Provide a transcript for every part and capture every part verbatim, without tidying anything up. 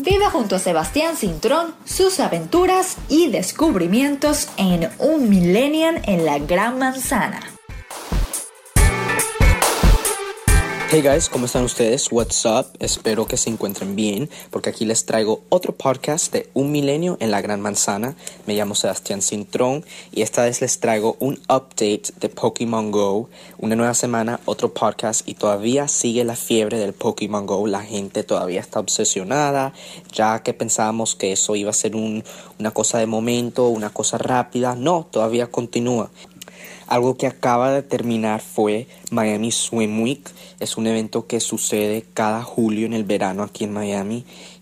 Vive junto a Sebastián Cintrón sus aventuras y descubrimientos en Un Millennial en la Gran Manzana. Hey guys, ¿cómo están ustedes? What's up? Espero que se encuentren bien, porque aquí les traigo otro podcast de Un Milenio en la Gran Manzana. Me llamo Sebastián Cintrón y esta vez les traigo un update de Pokémon Go. Una nueva semana, otro podcast y todavía sigue la fiebre del Pokémon Go. La gente todavía está obsesionada, ya que pensábamos que eso iba a ser un, una cosa de momento, una cosa rápida. No, todavía continúa. Algo que acaba de terminar fue Miami Swim Week. Es un evento que sucede cada julio en el verano aquí en Miami.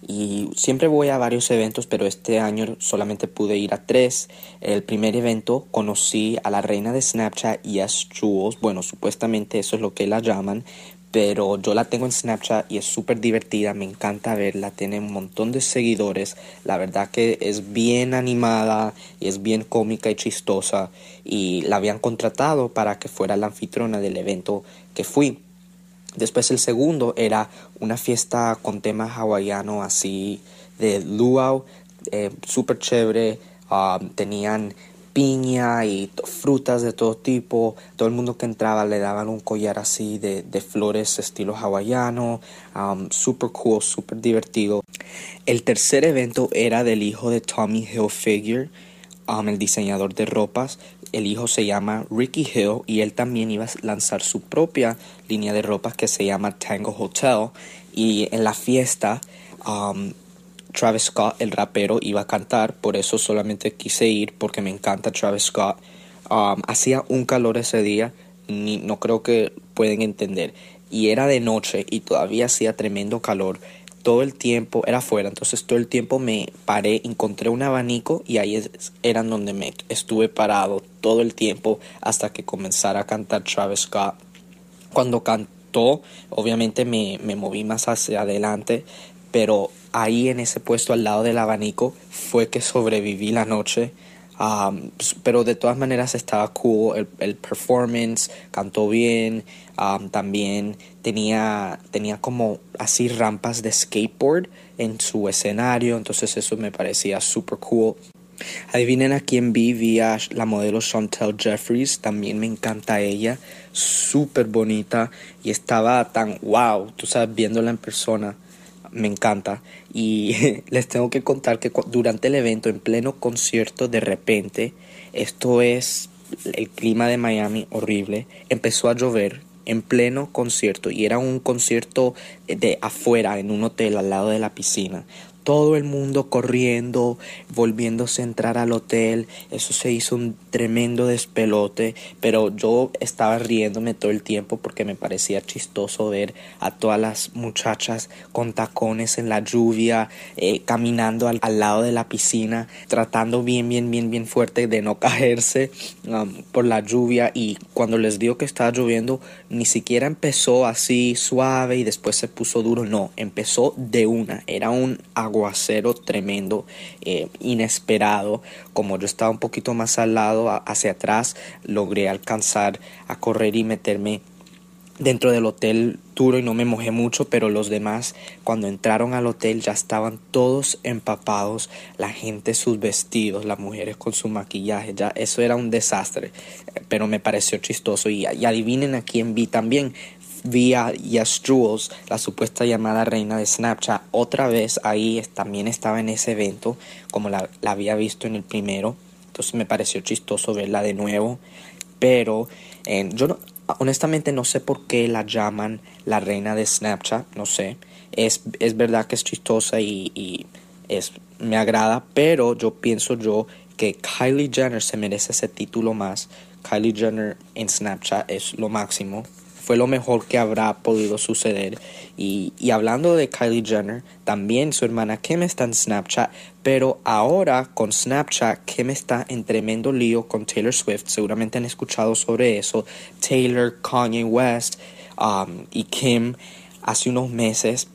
Y siempre voy a varios eventos, pero este año solamente pude ir a tres. El primer evento conocí a la reina de Snapchat, Yes Jules. Bueno, supuestamente eso es lo que la llaman. Pero yo la tengo en Snapchat y es súper divertida, me encanta verla, tiene un montón de seguidores, la verdad que es bien animada y es bien cómica y chistosa y la habían contratado para que fuera la anfitriona del evento que fui. Después el segundo era una fiesta con tema hawaiano así de luau, eh, súper chévere, um, tenían piña y t- frutas de todo tipo. Todo el mundo que entraba le daban un collar así de, de flores estilo hawaiano. Um, super cool, super divertido. El tercer evento era del hijo de Tommy Hilfiger, um, el diseñador de ropas. El hijo se llama Ricky Hill y él también iba a lanzar su propia línea de ropas que se llama Tango Hotel. Y en la fiesta um, Travis Scott, el rapero, iba a cantar, por eso solamente quise ir porque me encanta Travis Scott. Um, hacía un calor ese día, ni, no creo que pueden entender. Y era de noche y todavía hacía tremendo calor. Todo el tiempo era afuera, entonces todo el tiempo me paré, encontré un abanico y ahí es, eran donde me estuve parado todo el tiempo hasta que comenzara a cantar Travis Scott. Cuando cantó, obviamente me, me moví más hacia adelante, pero ahí en ese puesto al lado del abanico fue que sobreviví la noche. Um, pero de todas maneras estaba cool el, el performance, cantó bien. Um, también tenía, tenía como así rampas de skateboard en su escenario, entonces eso me parecía super cool. Adivinen a quién vi, vi a la modelo Chantel Jeffries, también me encanta ella, súper bonita y estaba tan wow, tú sabes, viéndola en persona. Me encanta y les tengo que contar que durante el evento, en pleno concierto, de repente, esto es el clima de Miami horrible, empezó a llover en pleno concierto y era un concierto de afuera en un hotel al lado de la piscina. Todo el mundo corriendo, volviéndose a entrar al hotel. Eso se hizo un tremendo despelote, pero yo estaba riéndome todo el tiempo porque me parecía chistoso ver a todas las muchachas con tacones en la lluvia, eh, caminando al, al lado de la piscina, tratando bien, bien, bien, bien fuerte de no caerse um, por la lluvia. Y cuando les digo que estaba lloviendo, ni siquiera empezó así suave y después se puso duro. No, empezó de una. Era un aguacero tremendo, eh, inesperado. Como yo estaba un poquito más al lado, a, hacia atrás, logré alcanzar a correr y meterme dentro del hotel duro y no me mojé mucho, pero los demás cuando entraron al hotel ya estaban todos empapados, la gente sus vestidos, las mujeres con su maquillaje, ya eso era un desastre, pero me pareció chistoso. Y, y adivinen a quién vi también. Vi a Yes Jules, la supuesta llamada reina de Snapchat, otra vez ahí, también estaba en ese evento, como la, la había visto en el primero, entonces me pareció chistoso verla de nuevo, pero eh, yo no, honestamente no sé por qué la llaman la reina de Snapchat, no sé, es, es verdad que es chistosa y, y es, me agrada, pero yo pienso yo que Kylie Jenner se merece ese título más. Kylie Jenner en Snapchat es lo máximo. Fue lo mejor que habrá podido suceder. Y, y hablando de Kylie Jenner, también su hermana Kim está en Snapchat, pero ahora con Snapchat Kim está en tremendo lío con Taylor Swift. Seguramente han escuchado sobre eso. Taylor, Kanye West um, y Kim hace unos meses.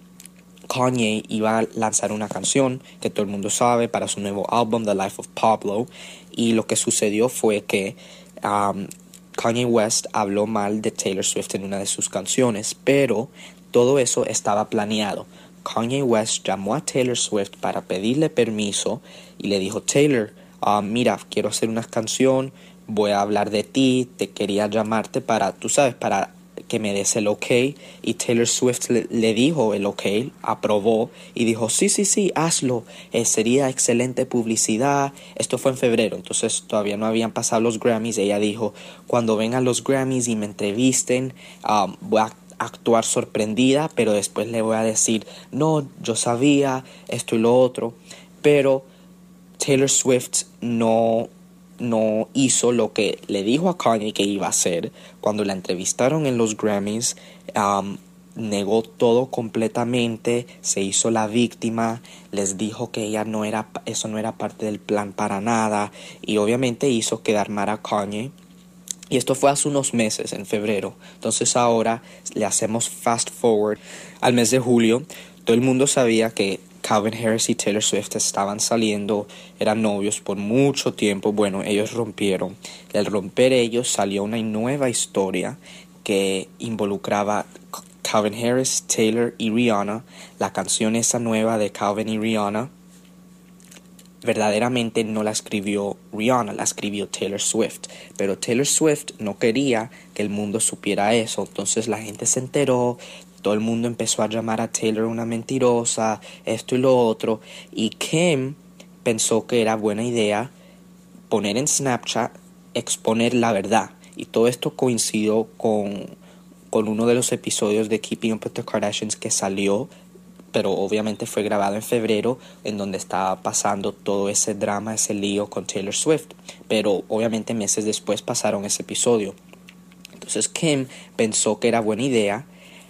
Kanye iba a lanzar una canción que todo el mundo sabe para su nuevo álbum The Life of Pablo, y lo que sucedió fue que um, Kanye West habló mal de Taylor Swift en una de sus canciones, pero todo eso estaba planeado. Kanye West llamó a Taylor Swift para pedirle permiso y le dijo: Taylor, uh, mira, quiero hacer una canción, voy a hablar de ti, te quería llamarte para, tú sabes, para que me des el ok. Y Taylor Swift le, le dijo el ok, aprobó y dijo: sí, sí, sí, hazlo, eh, sería excelente publicidad. Esto fue en febrero, entonces todavía no habían pasado los Grammys. Ella dijo: cuando vengan los Grammys y me entrevisten, um, voy a actuar sorprendida, pero después le voy a decir: no, yo sabía esto y lo otro. Pero Taylor Swift no no hizo lo que le dijo a Kanye que iba a hacer. Cuando la entrevistaron en los Grammys, um, negó todo completamente, se hizo la víctima, les dijo que ella no era, eso no era parte del plan para nada, y obviamente hizo quedar mal a Kanye. Y esto fue hace unos meses, en febrero. Entonces ahora le hacemos fast forward al mes de julio. Todo el mundo sabía que Calvin Harris y Taylor Swift estaban saliendo, eran novios por mucho tiempo. Bueno, ellos rompieron. Y al romper ellos salió una nueva historia que involucraba Calvin Harris, Taylor y Rihanna. La canción esa nueva de Calvin y Rihanna verdaderamente no la escribió Rihanna, la escribió Taylor Swift. Pero Taylor Swift no quería que el mundo supiera eso. Entonces la gente se enteró. Todo el mundo empezó a llamar a Taylor una mentirosa, esto y lo otro. Y Kim pensó que era buena idea poner en Snapchat, exponer la verdad. Y todo esto coincidió con, con uno de los episodios de Keeping Up with the Kardashians que salió, pero obviamente fue grabado en febrero, en donde estaba pasando todo ese drama, ese lío con Taylor Swift. Pero obviamente meses después pasaron ese episodio. Entonces Kim pensó que era buena idea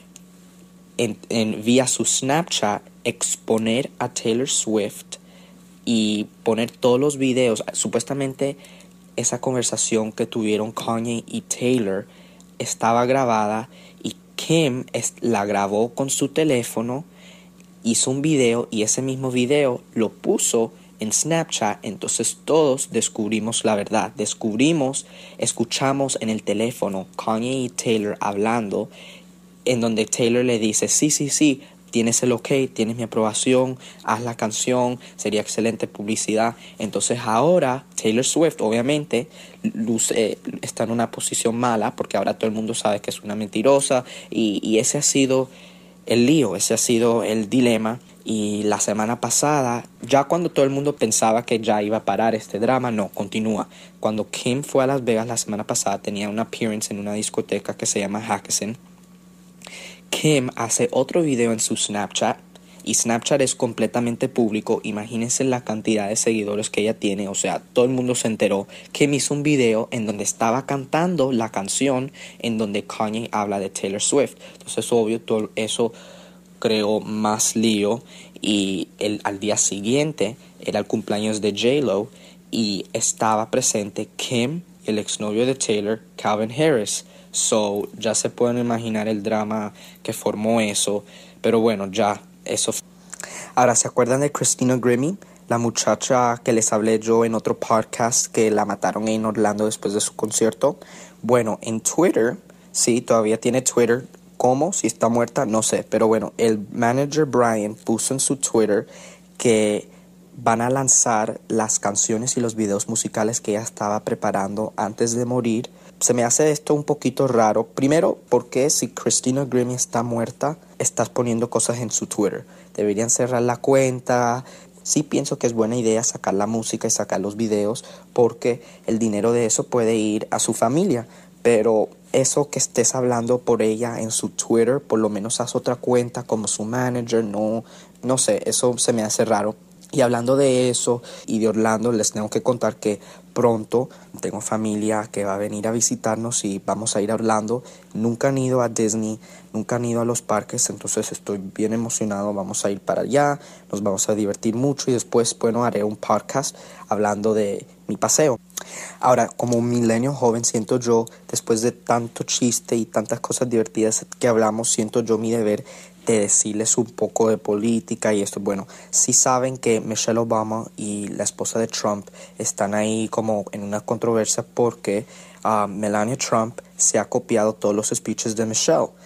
En, en, vía su Snapchat exponer a Taylor Swift y poner todos los videos. Supuestamente esa conversación que tuvieron Kanye y Taylor estaba grabada, y Kim es, la grabó con su teléfono, hizo un video y ese mismo video lo puso en Snapchat. Entonces todos descubrimos la verdad, descubrimos, escuchamos en el teléfono Kanye y Taylor hablando, en donde Taylor le dice: sí, sí, sí, tienes el ok, tienes mi aprobación, haz la canción, sería excelente publicidad. Entonces ahora Taylor Swift obviamente luce, está en una posición mala, porque ahora todo el mundo sabe que es una mentirosa, y, y ese ha sido el lío, ese ha sido el dilema. Y la semana pasada, ya cuando todo el mundo pensaba que ya iba a parar este drama, no, continúa. Cuando Kim fue a Las Vegas la semana pasada, tenía una appearance en una discoteca que se llama Hackison. Kim hace otro video en su Snapchat, y Snapchat es completamente público. Imagínense la cantidad de seguidores que ella tiene, o sea, todo el mundo se enteró. Kim hizo un video en donde estaba cantando la canción en donde Kanye habla de Taylor Swift. Entonces, obvio, todo eso creó más lío, y el, al día siguiente era el cumpleaños de J-Lo y estaba presente Kim, el exnovio de Taylor, Calvin Harris. So, ya se pueden imaginar el drama que formó eso. Pero bueno, ya, eso. Ahora, ¿se acuerdan de Christina Grimmie? La muchacha que les hablé yo en otro podcast, que la mataron en Orlando después de su concierto. Bueno, en Twitter, sí, todavía tiene Twitter. ¿Cómo? Si está muerta, no sé. Pero bueno, el manager Brian puso en su Twitter que van a lanzar las canciones y los videos musicales que ella estaba preparando antes de morir. Se me hace esto un poquito raro. Primero, porque si Christina Grimmie está muerta, estás poniendo cosas en su Twitter. Deberían cerrar la cuenta. Sí pienso que es buena idea sacar la música y sacar los videos, porque el dinero de eso puede ir a su familia. Pero eso que estés hablando por ella en su Twitter, por lo menos haz otra cuenta como su manager. No, no sé, eso se me hace raro. Y hablando de eso y de Orlando, les tengo que contar que pronto tengo familia que va a venir a visitarnos y vamos a ir a Orlando. Nunca han ido a Disney, nunca han ido a los parques, entonces estoy bien emocionado. Vamos a ir para allá, nos vamos a divertir mucho, y después, bueno, haré un podcast hablando de mi paseo. Ahora, como un milenio joven, siento yo, después de tanto chiste y tantas cosas divertidas que hablamos, siento yo mi deber de decirles un poco de política y esto. Bueno, sí saben que Michelle Obama y la esposa de Trump están ahí como en una controversia, porque uh, Melania Trump se ha copiado todos los speeches de Michelle.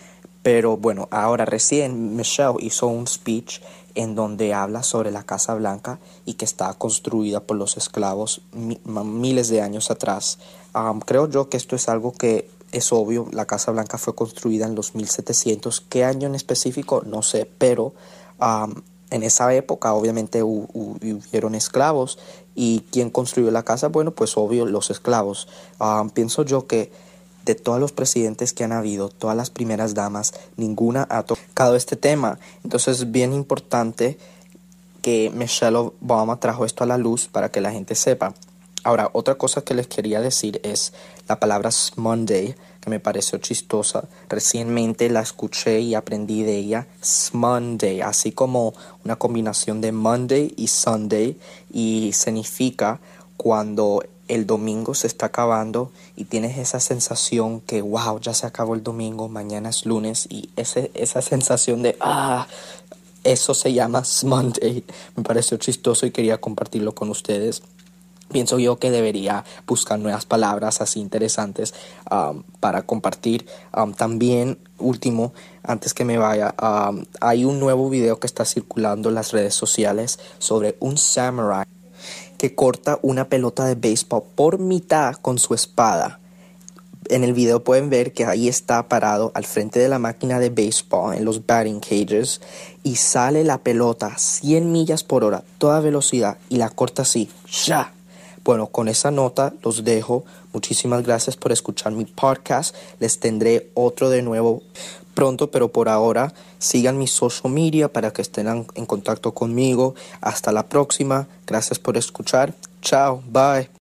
Pero bueno, ahora recién Michelle hizo un speech en donde habla sobre la Casa Blanca y que está construida por los esclavos mi, miles de años atrás. Um, creo yo que esto es algo que es obvio. La Casa Blanca fue construida en los mil setecientos. ¿Qué año en específico? No sé, pero um, en esa época obviamente hu, hu, hubieron esclavos. ¿Y quién construyó la casa? Bueno, pues obvio, los esclavos. Um, pienso yo que de todos los presidentes que han habido, todas las primeras damas, ninguna ha tocado este tema. Entonces es bien importante que Michelle Obama trajo esto a la luz para que la gente sepa. Ahora, otra cosa que les quería decir es la palabra Monday, que me pareció chistosa. Recientemente la escuché y aprendí de ella. Monday, así como una combinación de Monday y Sunday, y significa cuando el domingo se está acabando y tienes esa sensación que wow, ya se acabó el domingo, mañana es lunes, y ese, esa sensación de ah, eso se llama Monday. Me pareció chistoso y quería compartirlo con ustedes. Pienso yo que debería buscar nuevas palabras así interesantes um, para compartir. Um, también, último, antes que me vaya, um, hay un nuevo video que está circulando en las redes sociales sobre un samurai que corta una pelota de béisbol por mitad con su espada. En el video pueden ver que ahí está parado al frente de la máquina de béisbol en los batting cages y sale la pelota a cien millas por hora, toda velocidad, y la corta así, ¡ya! Bueno, con esa nota los dejo. Muchísimas gracias por escuchar mi podcast. Les tendré otro de nuevo pronto, pero por ahora sigan mi social media para que estén en contacto conmigo. Hasta la próxima. Gracias por escuchar. Chao. Bye.